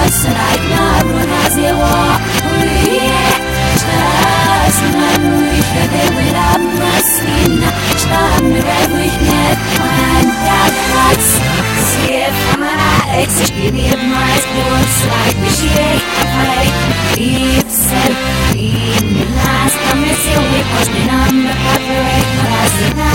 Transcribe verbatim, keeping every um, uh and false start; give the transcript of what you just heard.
Give me a mice, looks like we shake fight. It's a in the last time I see we pushed in on the paper,